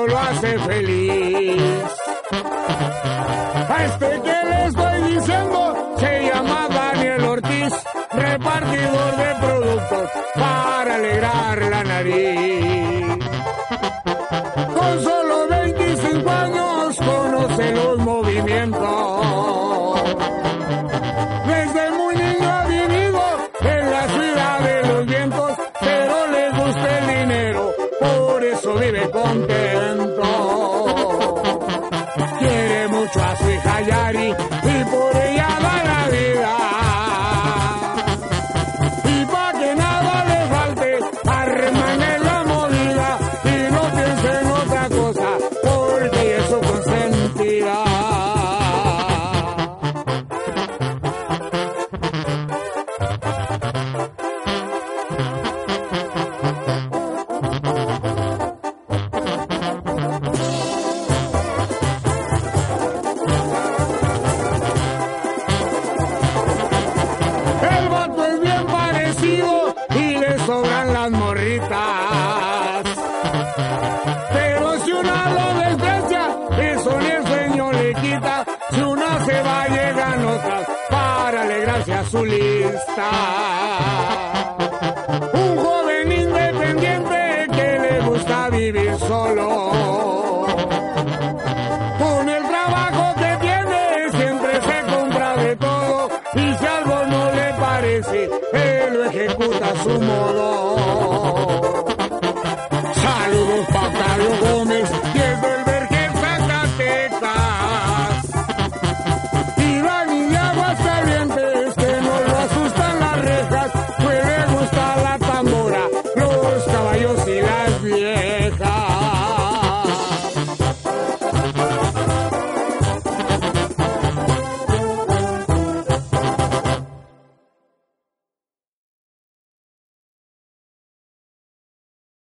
eso lo hace feliz. A este que le estoy diciendo se llama Daniel Ortiz, repartidor de productos para alegrar la nariz. Con solo 25 años conoce los movimientos. Desde muy niño ha vivido en la ciudad de los vientos, pero le gusta el dinero, por eso vive contento. Quiere mucho a su hija Yari y por ella da la vida. Y pa' que nada le falte, arremane la movida y no piense en otra cosa, porque ella es su consentida. El vato es bien parecido y le sobran las morritas. Pero si una lo desprecia, eso ni el sueño le quita. Si una se va, llegan otras para alegrarse a su lista. Un joven independiente que le gusta vivir solo. Con el trabajo que tiene siempre se compra de todo, y si algo no le parece, él lo ejecuta a su modo.